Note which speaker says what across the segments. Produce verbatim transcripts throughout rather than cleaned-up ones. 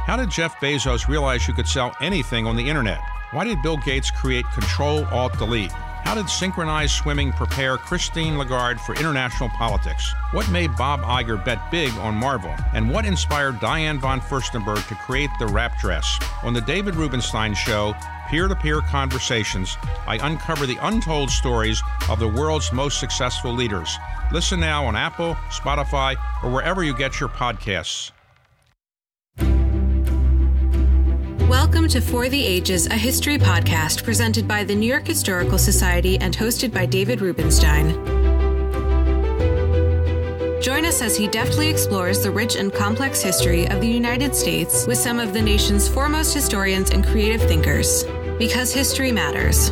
Speaker 1: How did Jeff Bezos realize you could sell anything on the internet? Why did Bill Gates create Control-Alt-Delete? How did synchronized swimming prepare Christine Lagarde for international politics? What made Bob Iger bet big on Marvel? And what inspired Diane von Furstenberg to create the wrap dress? On the David Rubenstein Show, Peer-to-Peer Conversations, I uncover the untold stories of the world's most successful leaders. Listen now on Apple, Spotify, or wherever you get your podcasts.
Speaker 2: Welcome to For the Ages, a history podcast presented by the New York Historical Society and hosted by David Rubenstein. Join us as he deftly explores the rich and complex history of the United States with some of the nation's foremost historians and creative thinkers. Because history matters.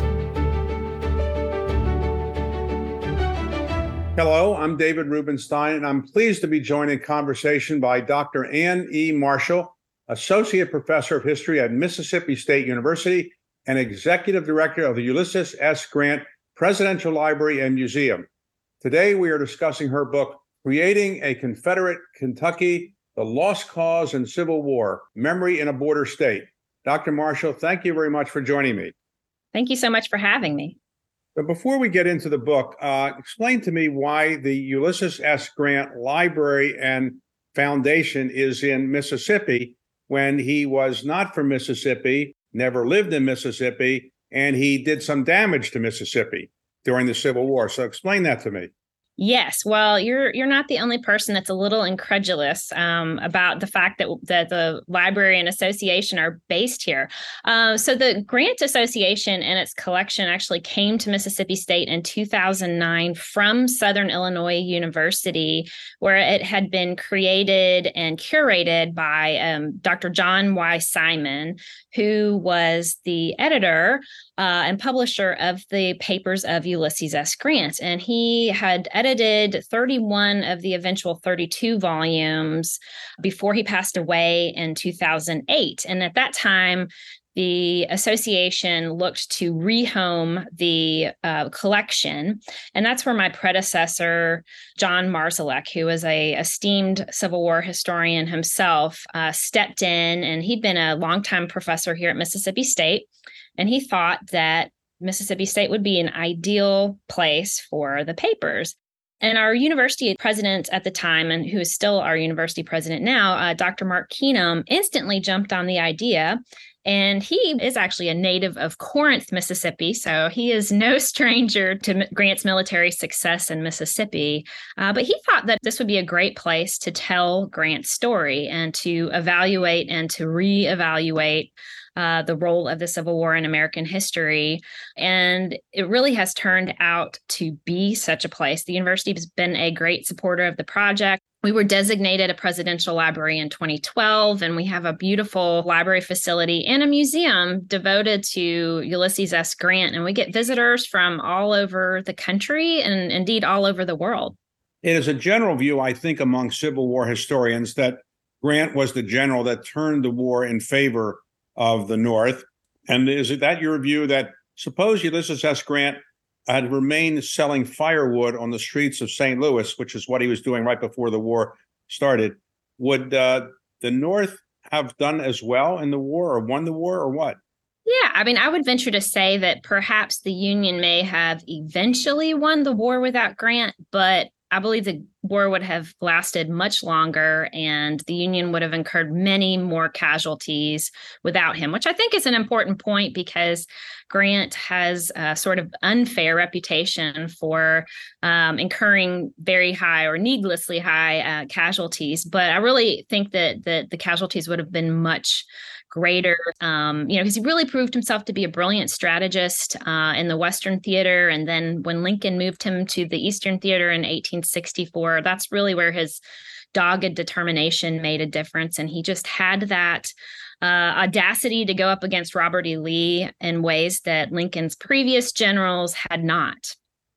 Speaker 3: Hello, I'm David Rubenstein, and I'm pleased to be joined in conversation by Doctor Anne E. Marshall, Associate Professor of History at Mississippi State University and Executive Director of the Ulysses S. Grant Presidential Library and Museum. Today, we are discussing her book, Creating a Confederate Kentucky, The Lost Cause in Civil War, Memory in a Border State. Doctor Marshall, thank you very much for joining me.
Speaker 4: Thank you so much for having me.
Speaker 3: But before we get into the book, uh, explain to me why the Ulysses S. Grant Library and Foundation is in Mississippi when he was not from Mississippi, never lived in Mississippi, and he did some damage to Mississippi during the Civil War. So explain that to me.
Speaker 4: Yes, well, you're you're not the only person that's a little incredulous um, about the fact that that the library and association are based here. Uh, so the Grant Association and its collection actually came to Mississippi State in two thousand nine from Southern Illinois University, where it had been created and curated by um, Doctor John Y. Simon, who was the editor Uh, and publisher of the papers of Ulysses S. Grant. And he had edited thirty-one of the eventual thirty-two volumes before he passed away in two thousand eight. And at that time, the association looked to rehome the uh, collection. And that's where my predecessor, John Marszalek, who was a esteemed Civil War historian himself, uh, stepped in. And he'd been a longtime professor here at Mississippi State. And he thought that Mississippi State would be an ideal place for the papers. And our university president at the time, and who is still our university president now, uh, Doctor Mark Keenum, instantly jumped on the idea. And he is actually a native of Corinth, Mississippi, so he is no stranger to Grant's military success in Mississippi. Uh, but he thought that this would be a great place to tell Grant's story and to evaluate and to reevaluate Uh, the role of the Civil War in American history. And it really has turned out to be such a place. The university has been a great supporter of the project. We were designated a presidential library in twenty twelve, and we have a beautiful library facility and a museum devoted to Ulysses S. Grant. And we get visitors from all over the country and indeed all over the world.
Speaker 3: It is a general view, I think, among Civil War historians that Grant was the general that turned the war in favor of the North. And is it that your view that suppose Ulysses S. Grant had remained selling firewood on the streets of Saint Louis, which is what he was doing right before the war started, would uh, the North have done as well in the war or won the war or what?
Speaker 4: Yeah, I mean, I would venture to say that perhaps the Union may have eventually won the war without Grant, but I believe the war would have lasted much longer and the Union would have incurred many more casualties without him, which I think is an important point because Grant has a sort of unfair reputation for um, incurring very high or needlessly high uh, casualties. But I really think that, that the casualties would have been much greater, um, you know, because he really proved himself to be a brilliant strategist uh, in the Western theater. And then when Lincoln moved him to the Eastern theater in eighteen sixty-four, that's really where his dogged determination made a difference. And he just had that uh, audacity to go up against Robert E. Lee in ways that Lincoln's previous generals had not.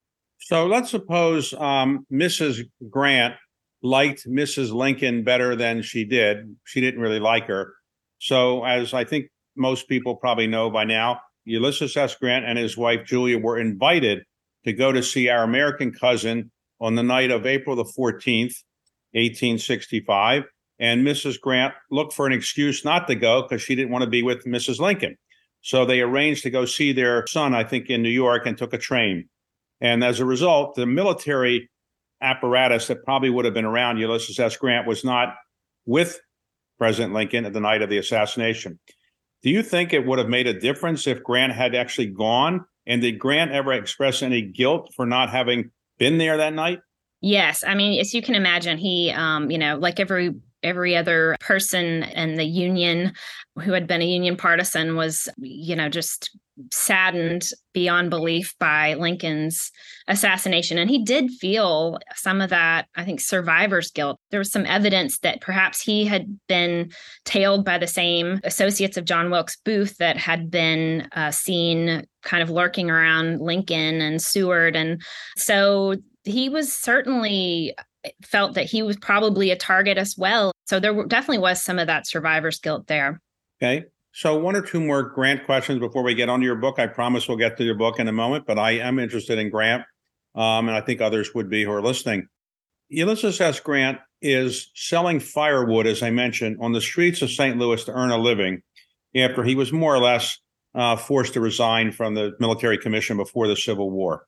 Speaker 3: So let's suppose um, Missus Grant liked Missus Lincoln better than she did. She didn't really like her. So as I think most people probably know by now, Ulysses S. Grant and his wife, Julia, were invited to go to see our American cousin on the night of April the fourteenth, eighteen sixty-five. and Missus Grant looked for an excuse not to go because she didn't want to be with Missus Lincoln. So they arranged to go see their son, I think, in New York, and took a train. And as a result, the military apparatus that probably would have been around Ulysses S. Grant was not with President Lincoln at the night of the assassination. Do you think it would have made a difference if Grant had actually gone? And did Grant ever express any guilt for not having been there that night?
Speaker 4: Yes. I mean, as you can imagine, he, um, you know, like every every other person in the Union who had been a Union partisan was, you know, just saddened beyond belief by Lincoln's assassination. And he did feel some of that, I think, survivor's guilt. There was some evidence that perhaps he had been tailed by the same associates of John Wilkes Booth that had been uh, seen kind of lurking around Lincoln and Seward. And so he was certainly felt that he was probably a target as well. So there definitely was some of that survivor's guilt there.
Speaker 3: Okay. So one or two more Grant questions before we get onto your book. I promise we'll get to your book in a moment, but I am interested in Grant, um, and I think others would be who are listening. Ulysses S. Grant is selling firewood, as I mentioned, on the streets of Saint Louis to earn a living after he was more or less uh, forced to resign from the military commission before the Civil War.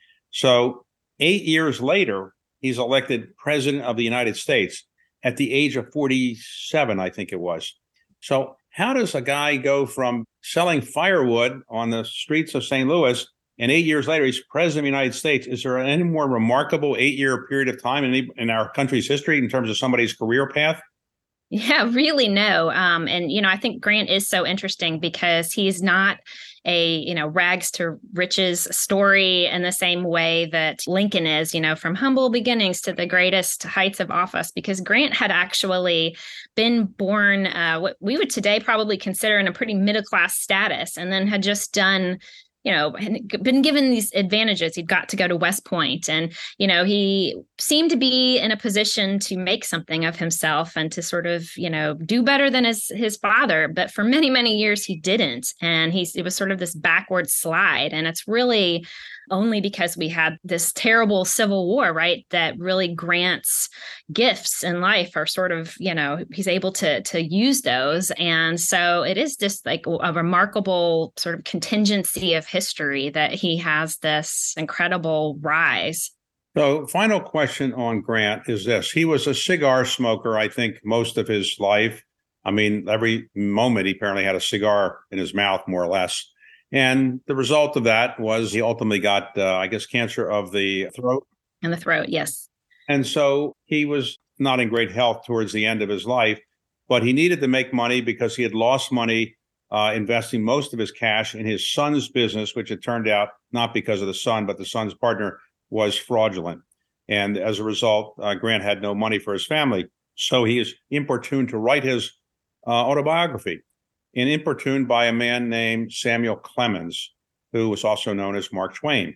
Speaker 3: So eight years later, he's elected president of the United States at the age of forty-seven, I think it was. So how does a guy go from selling firewood on the streets of Saint Louis and eight years later he's president of the United States? Is there any more remarkable eight-year period of time in, in our country's history in terms of somebody's career path?
Speaker 4: Yeah, really no. Um, and, you know, I think Grant is so interesting because he's not a, you know, rags to riches story in the same way that Lincoln is, you know, from humble beginnings to the greatest heights of office, because Grant had actually been born uh, what we would today probably consider in a pretty middle class status, and then had just done, you know, been given these advantages. He'd got to go to West Point, and, you know, he seemed to be in a position to make something of himself and to sort of, you know, do better than his, his father. But for many, many years, he didn't. And he's, it was sort of this backward slide. And it's really only because we had this terrible Civil War, right, that really Grant's gifts in life are sort of, you know, he's able to to use those. And so it is just like a remarkable sort of contingency of history that he has this incredible rise.
Speaker 3: So final question on Grant is this. He was a cigar smoker, I think, most of his life. I mean, every moment he apparently had a cigar in his mouth, more or less. And the result of that was he ultimately got, uh, I guess, cancer of the throat.
Speaker 4: In the throat, yes.
Speaker 3: And so he was not in great health towards the end of his life, but he needed to make money because he had lost money uh, investing most of his cash in his son's business, which it turned out not because of the son, but the son's partner was fraudulent. And as a result, uh, Grant had no money for his family. So he is importuned to write his uh, autobiography. And importuned by a man named Samuel Clemens, who was also known as Mark Twain.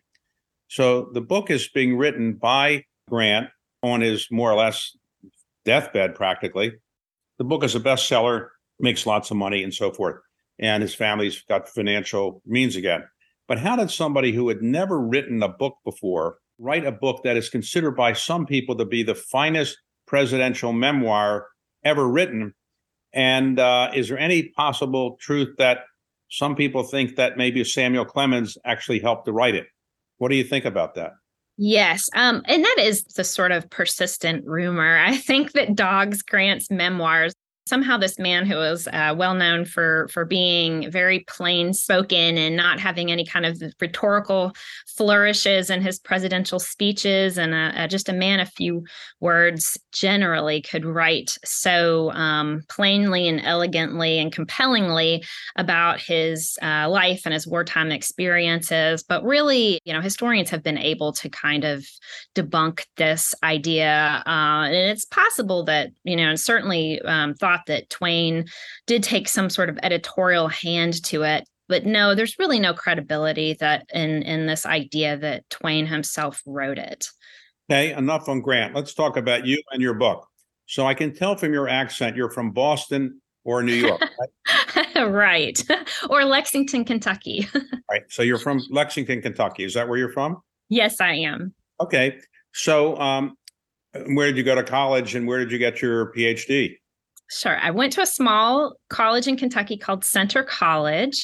Speaker 3: So the book is being written by Grant on his more or less deathbed, practically. The book is a bestseller, makes lots of money and so forth. And his family's got financial means again. But how did somebody who had never written a book before write a book that is considered by some people to be the finest presidential memoir ever written? And uh, is there any possible truth that some people think that maybe Samuel Clemens actually helped to write it? What do you think about that?
Speaker 4: Yes. Um, and that is the sort of persistent rumor. I think that dogs Grant's memoirs. Somehow this man who was uh, well known for for being very plain spoken and not having any kind of rhetorical flourishes in his presidential speeches, and a, a, just a man of few words generally, could write so um, plainly and elegantly and compellingly about his uh, life and his wartime experiences. But really, you know, historians have been able to kind of debunk this idea. Uh, and it's possible that, you know, and certainly um, thought that Twain did take some sort of editorial hand to it. But no, there's really no credibility that in, in this idea that Twain himself wrote it.
Speaker 3: Okay, enough on Grant. Let's talk about you and your book. So I can tell from your accent, you're from Boston or New York,
Speaker 4: right? Right. Or Lexington, Kentucky.
Speaker 3: Right. So you're from Lexington, Kentucky. Is that where you're from?
Speaker 4: Yes, I am.
Speaker 3: Okay. So um, where did you go to college and where did you get your P H D?
Speaker 4: Sure. I went to a small college in Kentucky called Centre College,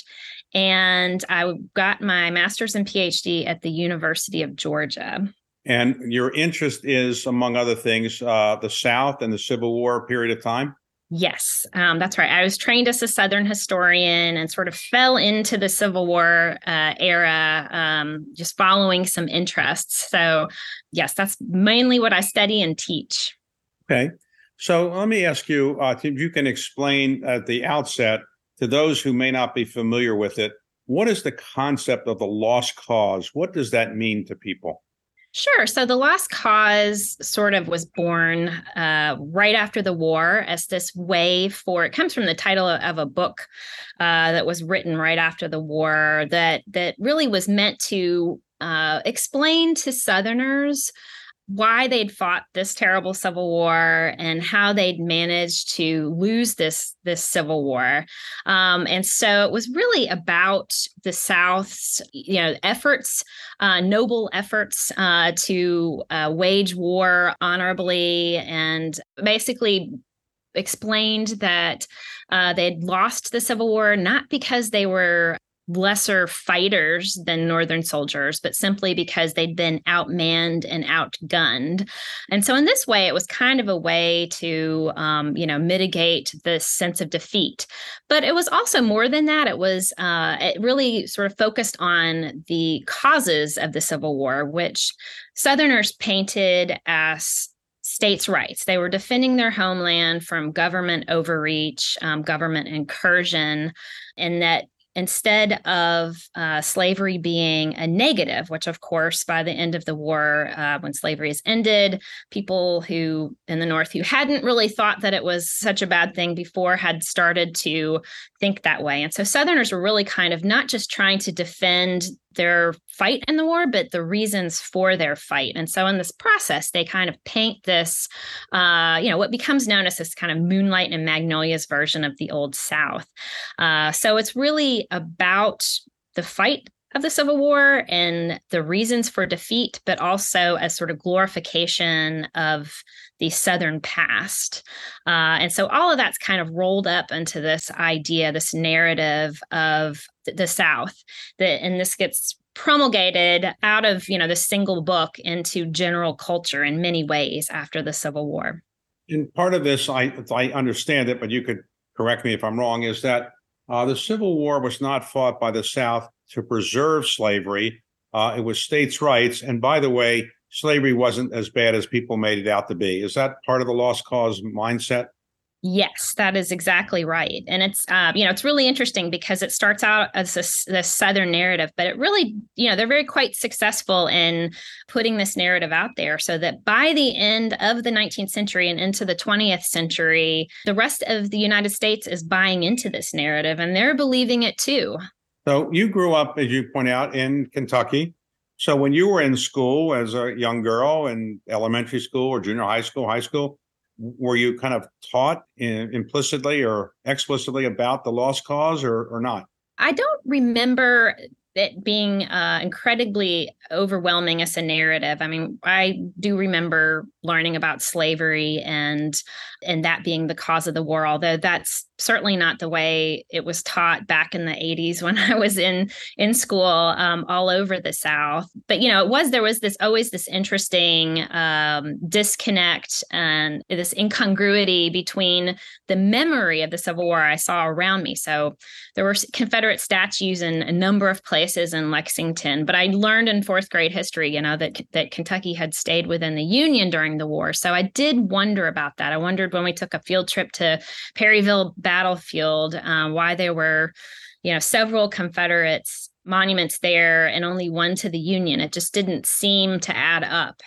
Speaker 4: and I got my master's and PhD at the University of Georgia.
Speaker 3: And your interest is, among other things, uh, the South and the Civil War period of time?
Speaker 4: Yes, um, that's right. I was trained as a Southern historian and sort of fell into the Civil War uh, era, um, just following some interests. So, yes, that's mainly what I study and teach.
Speaker 3: Okay. So let me ask you, uh, if you can explain at the outset to those who may not be familiar with it, what is the concept of the lost cause? What does that mean to people?
Speaker 4: Sure. So the Lost Cause sort of was born uh, right after the war as this way for, it comes from the title of a book uh, that was written right after the war that that really was meant to uh, explain to Southerners why they'd fought this terrible Civil War and how they'd managed to lose this, this Civil War. Um, and so it was really about the South's, you know, efforts, uh, noble efforts uh, to uh, wage war honorably, and basically explained that uh, they'd lost the Civil War not because they were lesser fighters than Northern soldiers, but simply because they'd been outmanned and outgunned. And so in this way, it was kind of a way to, um, you know, mitigate the sense of defeat. But it was also more than that. It was, uh, it really sort of focused on the causes of the Civil War, which Southerners painted as states' rights. They were defending their homeland from government overreach, um, government incursion, and that instead of uh, slavery being a negative, which of course, by the end of the war, uh, when slavery is ended, people who in the North who hadn't really thought that it was such a bad thing before had started to think that way. And so Southerners were really kind of not just trying to defend their fight in the war, but the reasons for their fight. And so in this process, they kind of paint this, uh, you know, what becomes known as this kind of Moonlight and Magnolias version of the Old South. Uh, so it's really about the fight of the Civil War and the reasons for defeat, but also as sort of glorification of the Southern past. Uh, and so all of that's kind of rolled up into this idea, this narrative of the South, that, and this gets promulgated out of, you know, the single book into general culture in many ways after the Civil War.
Speaker 3: And part of this, I, I understand it, but you could correct me if I'm wrong, is that uh, the Civil War was not fought by the South to preserve slavery. Uh, it was states' rights. And by the way, slavery wasn't as bad as people made it out to be. Is that part of the lost cause mindset?
Speaker 4: Yes, that is exactly right. And it's, uh, you know, it's really interesting because it starts out as this, this Southern narrative, but it really, you know, they're very quite successful in putting this narrative out there so that by the end of the nineteenth century and into the twentieth century, the rest of the United States is buying into this narrative and they're believing it too.
Speaker 3: So you grew up, as you point out, in Kentucky. So when you were in school as a young girl in elementary school or junior high school, high school, were you kind of taught in, implicitly or explicitly about the lost cause or, or not?
Speaker 4: I don't remember it being uh, incredibly overwhelming as a narrative. I mean, I do remember learning about slavery and and that being the cause of the war, although that's certainly not the way it was taught back in the eighties when I was in in school um, all over the South. But, you know, it was there was this always this interesting um, disconnect and this incongruity between the memory of the Civil War I saw around me. So there were Confederate statues in a number of places in Lexington, but I learned in fourth grade history, you know, that that Kentucky had stayed within the Union during the war. So I did wonder about that. I wondered when we took a field trip to Perryville battlefield, uh, why there were, you know, several Confederates monuments there and only one to the Union. It just didn't seem to add up.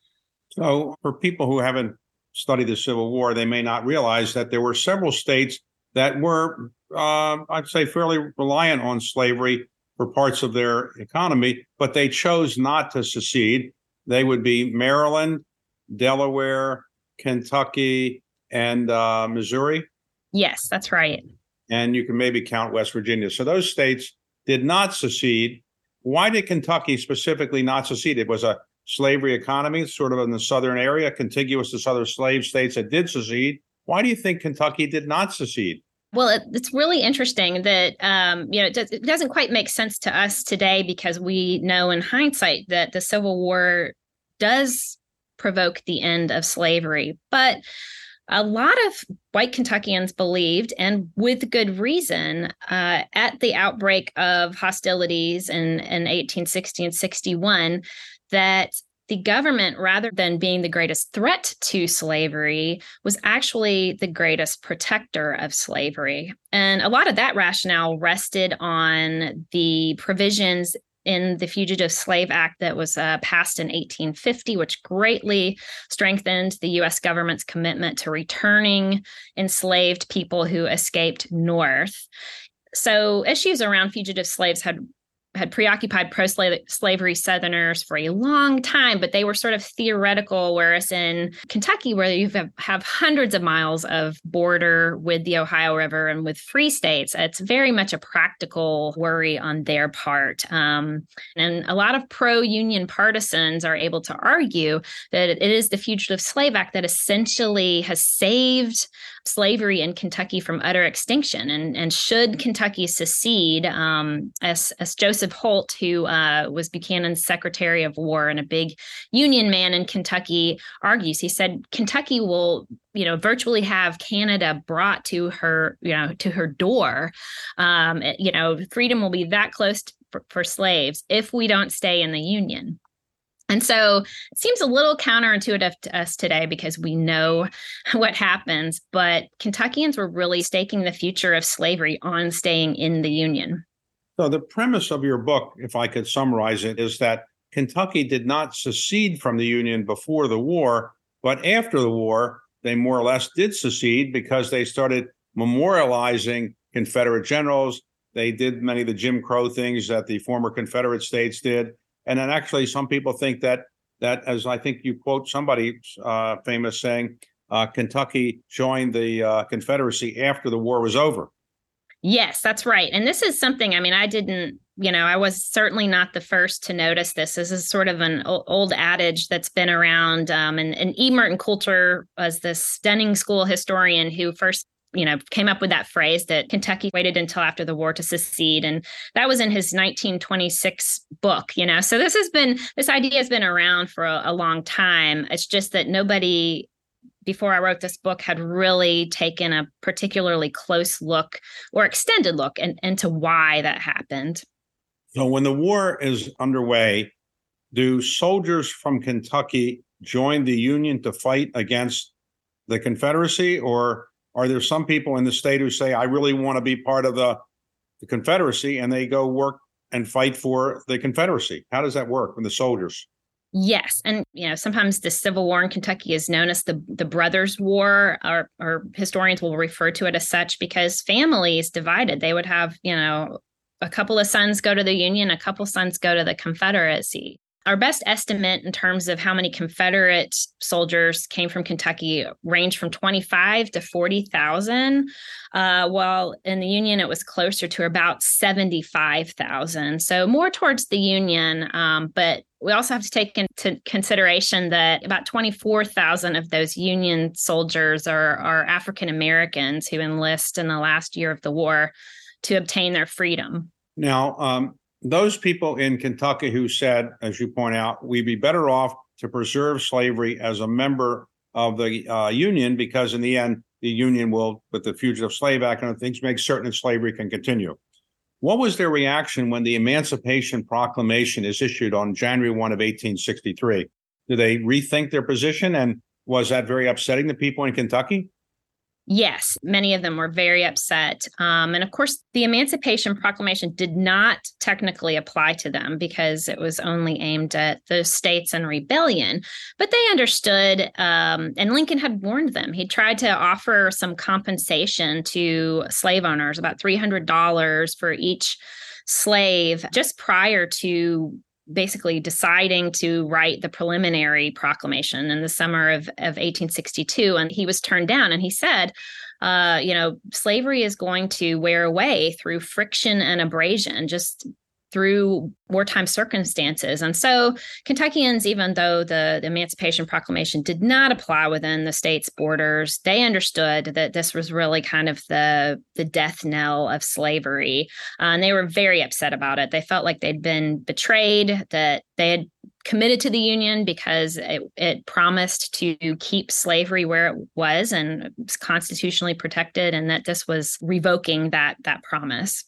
Speaker 3: So for people who haven't studied the Civil War, they may not realize that there were several states that were, uh, I'd say, fairly reliant on slavery for parts of their economy, but they chose not to secede. They would be Maryland, Delaware, Kentucky, and uh, Missouri.
Speaker 4: Yes, that's right.
Speaker 3: And you can maybe count West Virginia. So those states did not secede. Why did Kentucky specifically not secede? It was a slavery economy, sort of in the southern area, contiguous to other slave states that did secede. Why do you think Kentucky did not secede?
Speaker 4: Well, it, it's really interesting that, um, you know, it, does, it doesn't quite make sense to us today because we know in hindsight that the Civil War does provoke the end of slavery. But a lot of white Kentuckians believed, and with good reason, uh, at the outbreak of hostilities in, in eighteen sixty and sixty-one, that the government, rather than being the greatest threat to slavery, was actually the greatest protector of slavery. And a lot of that rationale rested on the provisions in the Fugitive Slave Act that was uh, passed in eighteen fifty, which greatly strengthened the U S government's commitment to returning enslaved people who escaped north. So issues around fugitive slaves had had preoccupied pro-slavery Southerners for a long time, but they were sort of theoretical, whereas in Kentucky, where you have, have hundreds of miles of border with the Ohio River and with free states, it's very much a practical worry on their part. Um, and a lot of pro-union partisans are able to argue that it is the Fugitive Slave Act that essentially has saved slavery in Kentucky from utter extinction. And, and should Kentucky secede, um, as, as Joseph Holt, who uh, was Buchanan's Secretary of War and a big Union man in Kentucky, argues, he said, Kentucky will, you know, virtually have Canada brought to her, you know, to her door. Um, you know, freedom will be that close to, for, for slaves if we don't stay in the Union. And so it seems a little counterintuitive to us today because we know what happens, but Kentuckians were really staking the future of slavery on staying in the Union.
Speaker 3: So the premise of your book, if I could summarize it, is that Kentucky did not secede from the Union before the war, but after the war, they more or less did secede because they started memorializing Confederate generals. They did many of the Jim Crow things that the former Confederate states did. And then actually some people think that, that as I think you quote somebody uh, famous saying, uh, Kentucky joined the uh, Confederacy after the war was over.
Speaker 4: Yes, that's right. And this is something, I mean, I didn't, you know, I was certainly not the first to notice this. This is sort of an old adage that's been around. Um, and, and E. Merton Coulter was this stunning school historian who first you know, came up with that phrase that Kentucky waited until after the war to secede. And that was in his nineteen twenty-six book, you know. So this has been, this idea has been around for a, a long time. It's just that nobody before I wrote this book had really taken a particularly close look or extended look in, into why that happened.
Speaker 3: So when the war is underway, do soldiers from Kentucky join the Union to fight against the Confederacy, or are there some people in the state who say, I really want to be part of the, the Confederacy, and they go work and fight for the Confederacy? How does that work with the soldiers?
Speaker 4: Yes. And, you know, sometimes the Civil War in Kentucky is known as the, the Brothers' War, or, or historians will refer to it as such, because families divided. They would have, you know, a couple of sons go to the Union, a couple sons go to the Confederacy. Our best estimate in terms of how many Confederate soldiers came from Kentucky ranged from twenty-five to forty thousand, uh, while in the Union it was closer to about seventy-five thousand. So more towards the Union, um, but we also have to take into consideration that about twenty-four thousand of those Union soldiers are, are African Americans who enlist in the last year of the war to obtain their freedom.
Speaker 3: Now, um, those people in Kentucky who said, as you point out, we'd be better off to preserve slavery as a member of the uh, Union, because in the end, the Union will, with the Fugitive Slave Act and things, make certain that slavery can continue. What was their reaction when the Emancipation Proclamation is issued on January first of eighteen sixty-three? Did they rethink their position? And was that very upsetting to people in Kentucky?
Speaker 4: Yes, many of them were very upset. Um, and of course, the Emancipation Proclamation did not technically apply to them because it was only aimed at the states in rebellion. But they understood, um, and Lincoln had warned them. He tried to offer some compensation to slave owners, about three hundred dollars for each slave, just prior to basically deciding to write the preliminary proclamation in the summer of, of eighteen sixty-two. And he was turned down. And he said, uh, you know, slavery is going to wear away through friction and abrasion. Just through wartime circumstances. And so Kentuckians, even though the, the Emancipation Proclamation did not apply within the state's borders, they understood that this was really kind of the, the death knell of slavery. Uh, and they were very upset about it. They felt like they'd been betrayed, that they had committed to the Union because it, it promised to keep slavery where it was and it was constitutionally protected, and that this was revoking that that promise.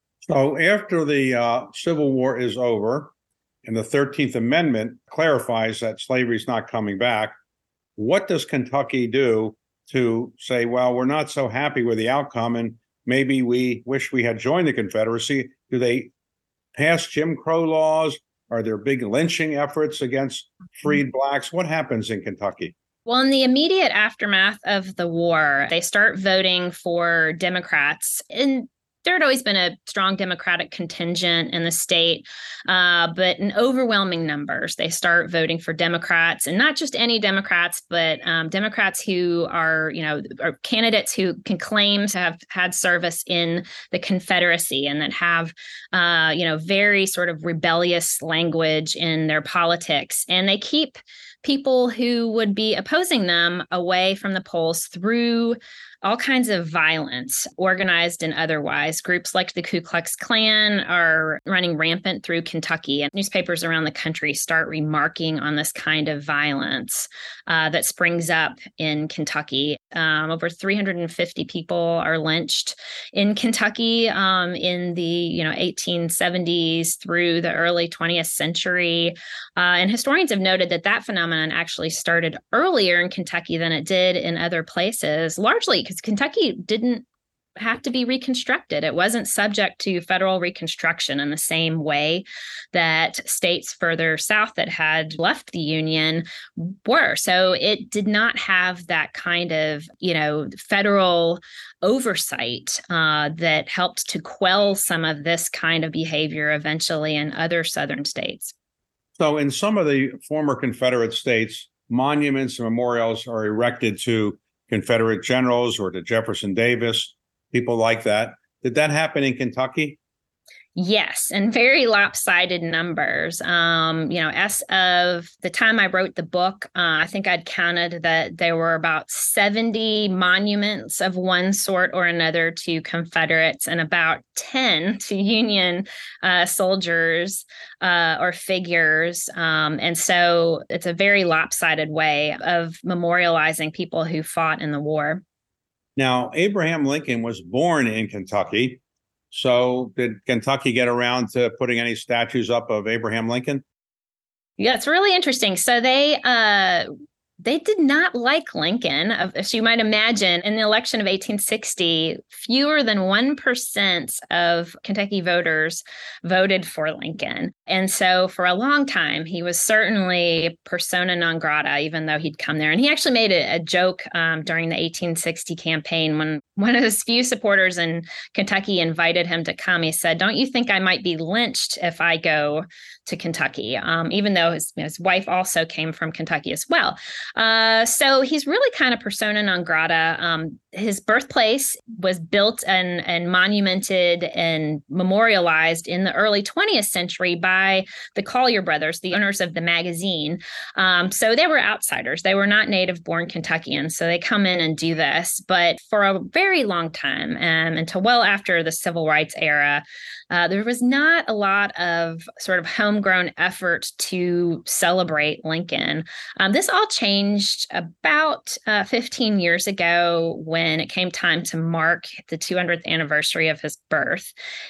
Speaker 3: So after the uh, Civil War is over and the thirteenth Amendment clarifies that slavery is not coming back, what does Kentucky do to say, well, we're not so happy with the outcome and maybe we wish we had joined the Confederacy? Do they pass Jim Crow laws? Are there big lynching efforts against freed blacks? What happens in Kentucky?
Speaker 4: Well, in the immediate aftermath of the war, they start voting for Democrats. And there had always been a strong Democratic contingent in the state, uh, but in overwhelming numbers, they start voting for Democrats, and not just any Democrats, but um, Democrats who are, you know, are candidates who can claim to have had service in the Confederacy and that have, uh, you know, very sort of rebellious language in their politics. And they keep people who would be opposing them away from the polls through all kinds of violence, organized and otherwise. Groups like the Ku Klux Klan are running rampant through Kentucky, and newspapers around the country start remarking on this kind of violence uh, that springs up in Kentucky. Um, over three hundred fifty people are lynched in Kentucky um, in the you know eighteen seventies through the early twentieth century. Uh, and historians have noted that that phenomenon actually started earlier in Kentucky than it did in other places, largely because Kentucky didn't have to be reconstructed. It wasn't subject to federal reconstruction in the same way that states further south that had left the Union were. So it did not have that kind of, you know, federal oversight uh, that helped to quell some of this kind of behavior eventually in other southern states.
Speaker 3: So in some of the former Confederate states, monuments and memorials are erected to Confederate generals or to Jefferson Davis, people like that. Did that happen in Kentucky?
Speaker 4: Yes, and very lopsided numbers. Um, you know, as of the time I wrote the book, uh, I think I'd counted that there were about seventy monuments of one sort or another to Confederates and about ten to Union uh, soldiers uh, or figures. Um, and so it's a very lopsided way of memorializing people who fought in the war.
Speaker 3: Now, Abraham Lincoln was born in Kentucky. So did Kentucky get around to putting any statues up of Abraham Lincoln?
Speaker 4: Yeah, it's really interesting. So they uh, they did not like Lincoln, as you might imagine. In the election of eighteen sixty, fewer than one percent of Kentucky voters voted for Lincoln. And so for a long time, he was certainly persona non grata, even though he'd come there. And he actually made a, a joke um, during the eighteen sixty campaign when one of his few supporters in Kentucky invited him to come. He said, "Don't you think I might be lynched if I go to Kentucky?" Um, even though his, his wife also came from Kentucky as well. Uh, so he's really kind of persona non grata. Um, his birthplace was built and, and monumented and memorialized in the early twentieth century by the Collier brothers, the owners of the magazine. Um, so they were outsiders. They were not native-born Kentuckians. So they come in and do this. But for a very long time, um, until well after the Civil Rights era, uh, there was not a lot of sort of homegrown effort to celebrate Lincoln. Um, this all changed about uh, fifteen years ago when it came time to mark the two hundredth anniversary of his birth.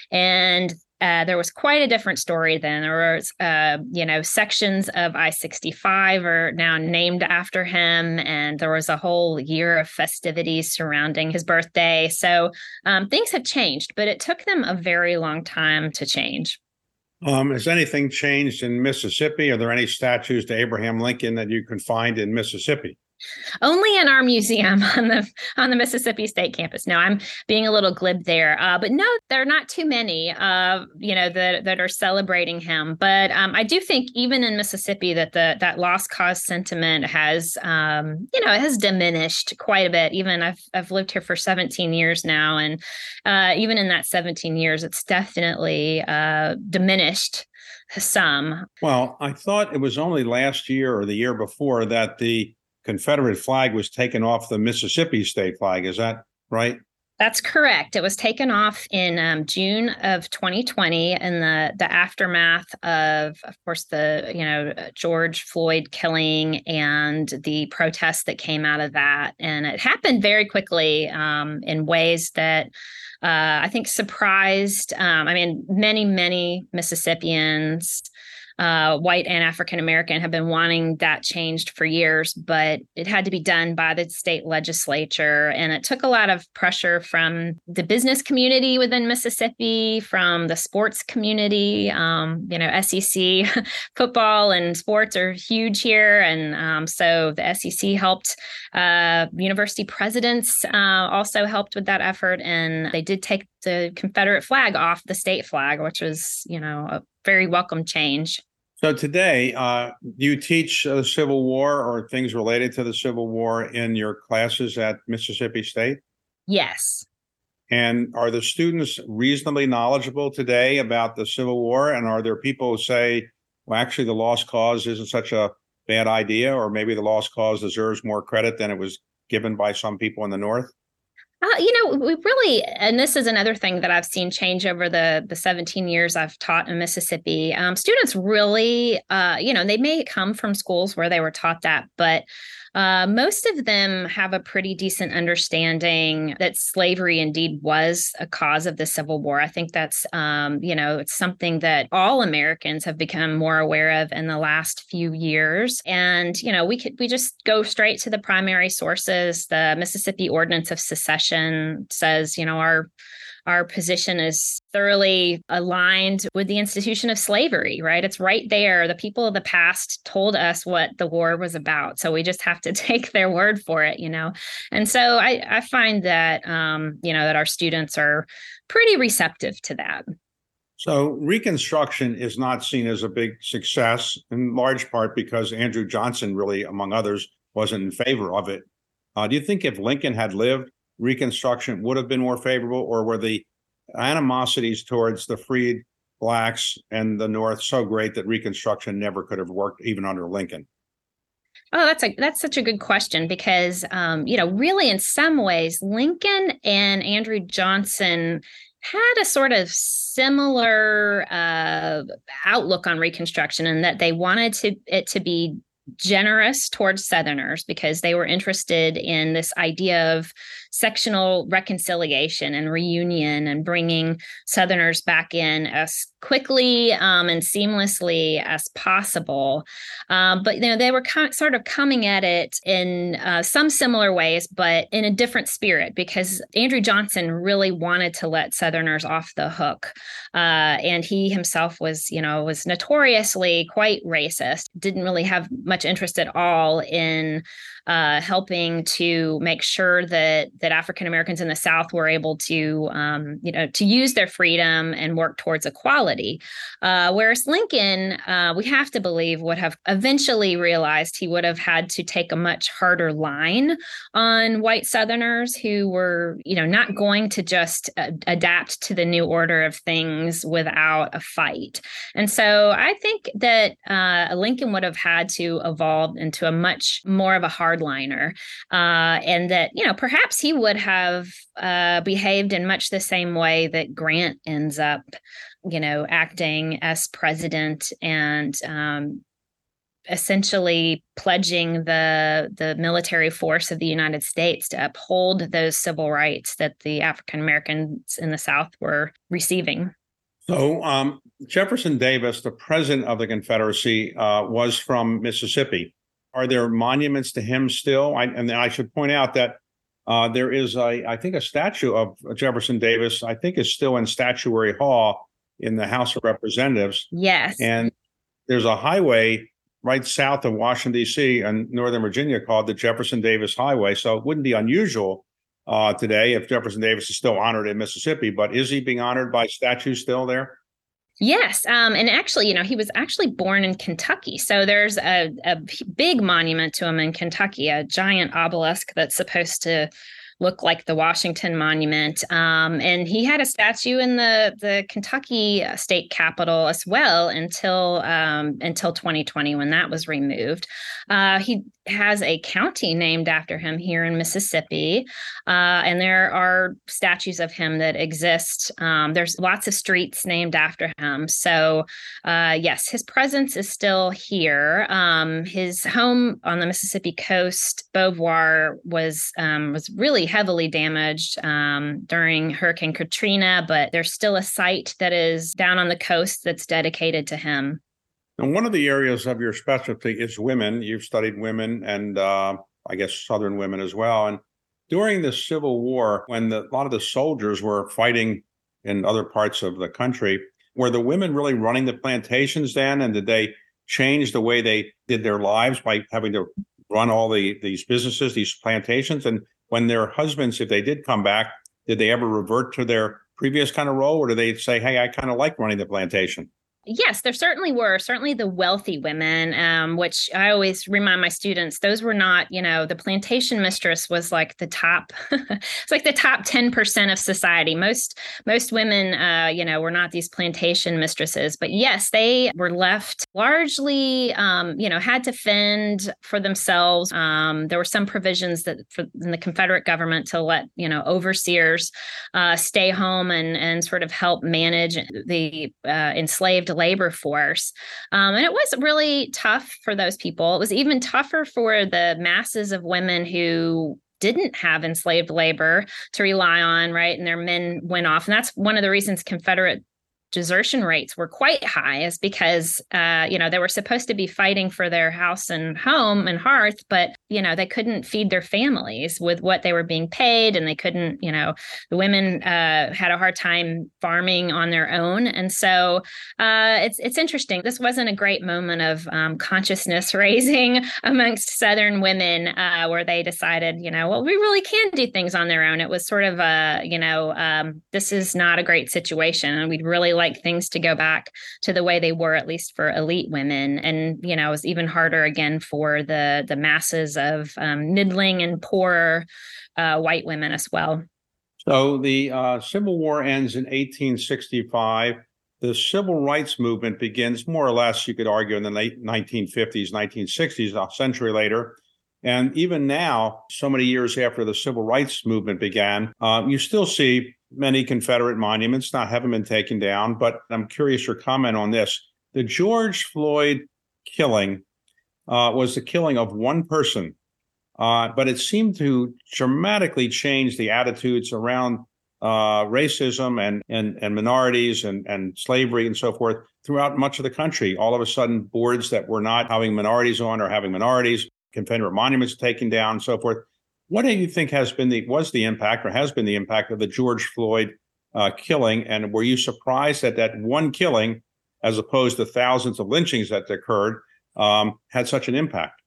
Speaker 4: And Uh, there was quite a different story then. There was, uh, you know, sections of I sixty-five are now named after him, and there was a whole year of festivities surrounding his birthday. So um, things have changed, but it took them a very long time to change.
Speaker 3: Um, has anything changed in Mississippi? Are there any statues to Abraham Lincoln that you can find in Mississippi?
Speaker 4: Only in our museum on the on the Mississippi State campus. No, I'm being a little glib there, uh, but no, there are not too many, uh, you know, that that are celebrating him. But um, I do think even in Mississippi that the that lost cause sentiment has, um, you know, it has diminished quite a bit. Even I've I've lived here for seventeen years now, and uh, even in that seventeen years, it's definitely uh, diminished some.
Speaker 3: Well, I thought it was only last year or the year before that the Confederate flag was taken off the Mississippi state flag. Is that right?
Speaker 4: That's correct. It was taken off in um, June of twenty twenty in the the aftermath of, of course, the you know George Floyd killing and the protests that came out of that. And it happened very quickly um, in ways that uh, I think surprised. Um, I mean, many many Mississippians, Uh, white and African American, have been wanting that changed for years, but it had to be done by the state legislature. And it took a lot of pressure from the business community within Mississippi, from the sports community. Um, you know, S E C football and sports are huge here. And um, so the S E C helped. Uh, university presidents uh, also helped with that effort. And they did take the Confederate flag off the state flag, which was, you know, a very welcome change.
Speaker 3: So today, uh, do you teach the Civil War or things related to the Civil War in your classes at Mississippi State?
Speaker 4: Yes.
Speaker 3: And are the students reasonably knowledgeable today about the Civil War? And are there people who say, well, actually, the lost cause isn't such a bad idea, or maybe the lost cause deserves more credit than it was given by some people in the North?
Speaker 4: Uh, you know, we really, and this is another thing that I've seen change over the the seventeen years I've taught in Mississippi. Um, students really, uh, you know, they may come from schools where they were taught that, but uh, most of them have a pretty decent understanding that slavery indeed was a cause of the Civil War. I think that's, um, you know, it's something that all Americans have become more aware of in the last few years. And, you know, we could we just go straight to the primary sources. The Mississippi Ordinance of Secession says, you know, our Our position is thoroughly aligned with the institution of slavery, right? It's right there. The people of the past told us what the war was about. So we just have to take their word for it, you know? And so I, I find that, um, you know, that our students are pretty receptive to that.
Speaker 3: So Reconstruction is not seen as a big success, in large part because Andrew Johnson, really, among others, wasn't in favor of it. Uh, do you think if Lincoln had lived, Reconstruction would have been more favorable, or were the animosities towards the freed blacks and the North so great that Reconstruction never could have worked even under Lincoln?
Speaker 4: Oh, that's a that's such a good question because, um, you know, really in some ways, Lincoln and Andrew Johnson had a sort of similar uh, outlook on Reconstruction, in that they wanted to it to be generous towards Southerners because they were interested in this idea of sectional reconciliation and reunion and bringing Southerners back in as quickly um, and seamlessly as possible. Um, but, you know, they were co- sort of coming at it in uh, some similar ways, but in a different spirit, because Andrew Johnson really wanted to let Southerners off the hook. Uh, and he himself was, you know, was notoriously quite racist, didn't really have much interest at all in uh, helping to make sure that that African Americans in the South were able to, um, you know, to use their freedom and work towards equality. Uh, whereas Lincoln, uh, we have to believe, would have eventually realized he would have had to take a much harder line on white Southerners who were, you know, not going to just uh, adapt to the new order of things without a fight. And so I think that uh, Lincoln would have had to evolve into a much more of a hardliner, uh, and that, you know, perhaps he would have uh, behaved in much the same way that Grant ends up, you know, acting as president and um, essentially pledging the the military force of the United States to uphold those civil rights that the African Americans in the South were receiving.
Speaker 3: So um, Jefferson Davis, the president of the Confederacy, uh, was from Mississippi. Are there monuments to him still? I, and I should point out that uh, there is, a, I think, a statue of Jefferson Davis, I think is still in Statuary Hall in the House of Representatives.
Speaker 4: Yes.
Speaker 3: And there's a highway right south of Washington, D C and Northern Virginia called the Jefferson Davis Highway. So it wouldn't be unusual uh, today if Jefferson Davis is still honored in Mississippi. But is he being honored by statue still there?
Speaker 4: Yes. Um, and actually, you know, he was actually born in Kentucky. So there's a, a big monument to him in Kentucky, a giant obelisk that's supposed to look like the Washington Monument. Um, and he had a statue in the, the Kentucky state capitol as well until um, until twenty twenty, when that was removed. Uh, he has a county named after him here in Mississippi. Uh, and there are statues of him that exist. Um, there's lots of streets named after him. So uh, yes, his presence is still here. Um, his home on the Mississippi coast, Beauvoir, was um, was really heavily damaged um, during Hurricane Katrina, but there's still a site that is down on the coast that's dedicated to him.
Speaker 3: And one of the areas of your specialty is women. You've studied women and uh, I guess Southern women as well. And during the Civil War, when the, a lot of the soldiers were fighting in other parts of the country, were the women really running the plantations then? And did they change the way they did their lives by having to run all the these businesses, these plantations? And when their husbands, if they did come back, did they ever revert to their previous kind of role? Or did they say, hey, I kind of like running the plantation?
Speaker 4: Yes, there certainly were. Certainly the wealthy women, um, which I always remind my students, those were not, you know, the plantation mistress was like the top, it's like the top ten percent of society. Most most women, uh, you know, were not these plantation mistresses. But yes, they were left largely, um, you know, had to fend for themselves. Um, there were some provisions that for in the Confederate government to let, you know, overseers uh, stay home and, and sort of help manage the uh, enslaved labor force. Um, and it was really tough for those people. It was even tougher for the masses of women who didn't have enslaved labor to rely on, right? And their men went off. And that's one of the reasons Confederate desertion rates were quite high, is because, uh, you know, they were supposed to be fighting for their house and home and hearth, but, you know, they couldn't feed their families with what they were being paid. And they couldn't, you know, the women uh, had a hard time farming on their own. And so uh, it's it's interesting. This wasn't a great moment of um, consciousness raising amongst Southern women uh, where they decided, you know, well, we really can do things on their own. It was sort of a, you know, um, this is not a great situation. And we'd really like things to go back to the way they were, at least for elite women. And, you know, it was even harder again for the the masses of um, middling and poorer uh, white women as well.
Speaker 3: So the uh, Civil War ends in eighteen sixty-five. The civil rights movement begins more or less, you could argue, in the late nineteen fifties, nineteen sixties, a century later. And even now, so many years after the civil rights movement began, uh, you still see many Confederate monuments not having been taken down. But I'm curious your comment on this. The George Floyd killing uh, was the killing of one person, uh, but it seemed to dramatically change the attitudes around uh, racism and, and, and minorities and, and slavery and so forth throughout much of the country. All of a sudden, boards that were not having minorities on or having minorities, Confederate monuments taken down, and so forth. What do you think has been the was the impact or has been the impact of the George Floyd uh, killing? And were you surprised that that one killing, as opposed to thousands of lynchings that occurred, um, had such an impact?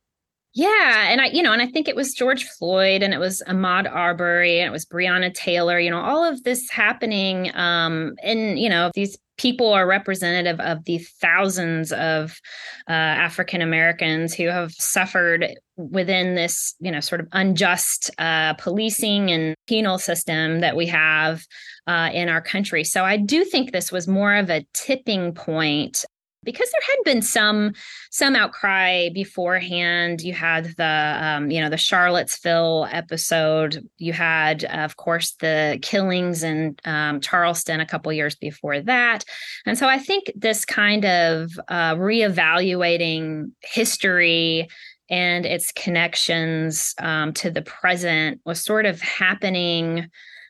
Speaker 4: Yeah. And I, you know, and I think it was George Floyd and it was Ahmaud Arbery and it was Breonna Taylor, you know, all of this happening. Um, and, you know, these people are representative of the thousands of uh, African Americans who have suffered within this, you know, sort of unjust uh, policing and penal system that we have uh, in our country. So I do think this was more of a tipping point, because there had been some some outcry beforehand. You had the, um, you know, the Charlottesville episode. You had, of course, the killings in um, Charleston a couple years before that. And so I think this kind of uh, reevaluating history and its connections um, to the present was sort of happening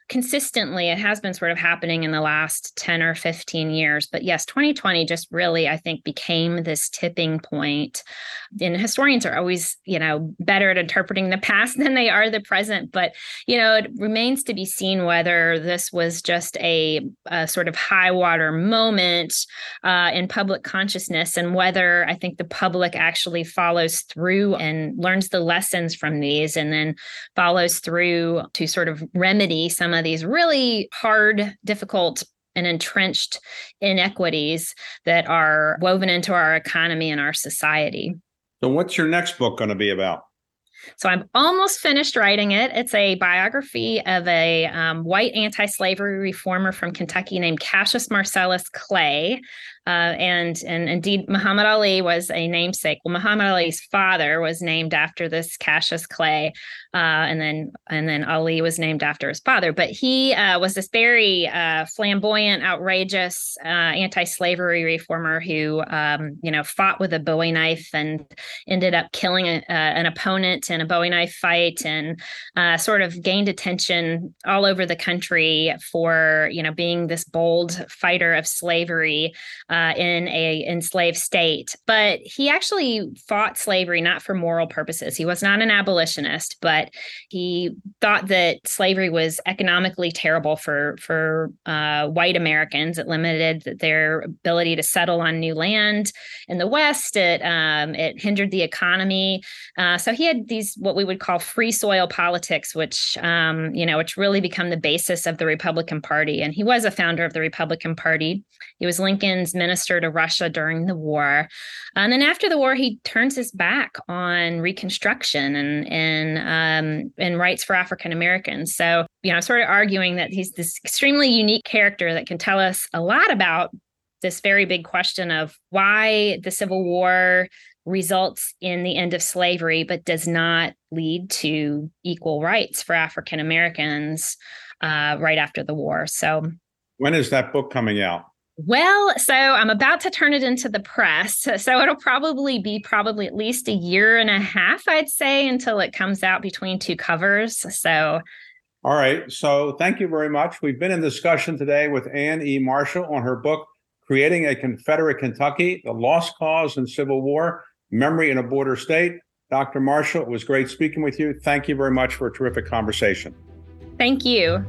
Speaker 4: consistently, it has been sort of happening in the last ten or fifteen years. But yes, twenty twenty just really, I think, became this tipping point. And historians are always, you know, better at interpreting the past than they are the present. But, you know, it remains to be seen whether this was just a, a sort of high water moment uh, in public consciousness, and whether I think the public actually follows through and learns the lessons from these, and then follows through to sort of remedy some of these really hard, difficult, and entrenched inequities that are woven into our economy and our society.
Speaker 3: So what's your next book going to be about?
Speaker 4: So I'm almost finished writing it. It's a biography of a um, white anti-slavery reformer from Kentucky named Cassius Marcellus Clay. Uh, and, and indeed, Muhammad Ali was a namesake. Well, Muhammad Ali's father was named after this Cassius Clay, uh, and then and then Ali was named after his father. But he uh, was this very uh, flamboyant, outrageous uh, anti-slavery reformer who, um, you know, fought with a Bowie knife and ended up killing a, uh, an opponent in a Bowie knife fight, and uh, sort of gained attention all over the country for, you know, being this bold fighter of slavery Uh, in a enslaved state. But he actually fought slavery not for moral purposes. He was not an abolitionist, but he thought that slavery was economically terrible for, for uh, white Americans. It limited their ability to settle on new land in the West. It, um, it hindered the economy. Uh, so he had these, what we would call free soil politics, which, um, you know, which really become the basis of the Republican Party. And he was a founder of the Republican Party. He was Lincoln's minister to Russia during the war. And then after the war, he turns his back on Reconstruction and and, um, and rights for African Americans. So, you know, sort of arguing that he's this extremely unique character that can tell us a lot about this very big question of why the Civil War results in the end of slavery, but does not lead to equal rights for African Americans uh, right after the war. So
Speaker 3: when is that book coming out?
Speaker 4: Well, so I'm about to turn it into the press. So it'll probably be probably at least a year and a half, I'd say, until it comes out between two covers. So.
Speaker 3: All right. So thank you very much. We've been in discussion today with Anne E. Marshall on her book, Creating a Confederate Kentucky, The Lost Cause in Civil War, Memory in a Border State. Doctor Marshall, it was great speaking with you. Thank you very much for a terrific conversation.
Speaker 4: Thank you.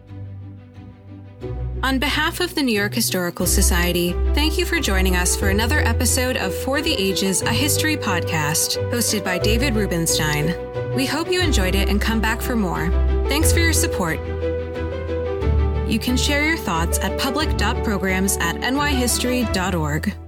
Speaker 2: On behalf of the New York Historical Society, thank you for joining us for another episode of For the Ages, a history podcast, hosted by David Rubenstein. We hope you enjoyed it and come back for more. Thanks for your support. You can share your thoughts at public dot programs at n y history dot org.